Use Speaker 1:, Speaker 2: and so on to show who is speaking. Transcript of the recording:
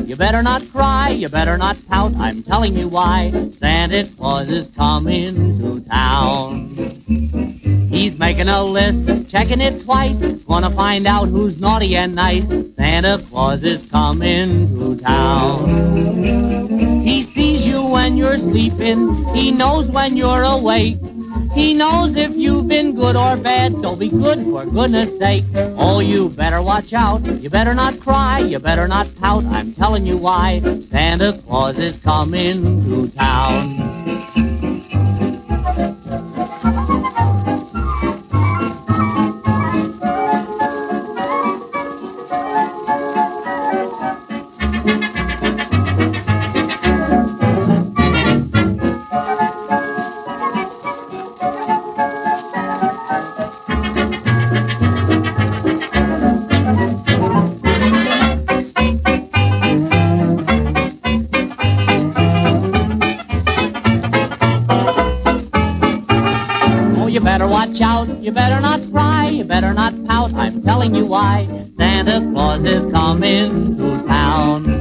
Speaker 1: You better not cry, you better not pout, I'm telling you why. Santa Claus is coming to town. He's making a list, checking it twice, gonna find out who's naughty and nice. Santa Claus is coming to town. He sees you when you're sleeping, he knows when you're awake. He knows if you've been good or bad, so be good for goodness sake. Oh, you better watch out, you better not cry, you better not pout, I'm telling you why. Santa Claus is coming to town. You better watch out, you better not cry, you better not pout, I'm telling you why. Santa Claus is coming to town.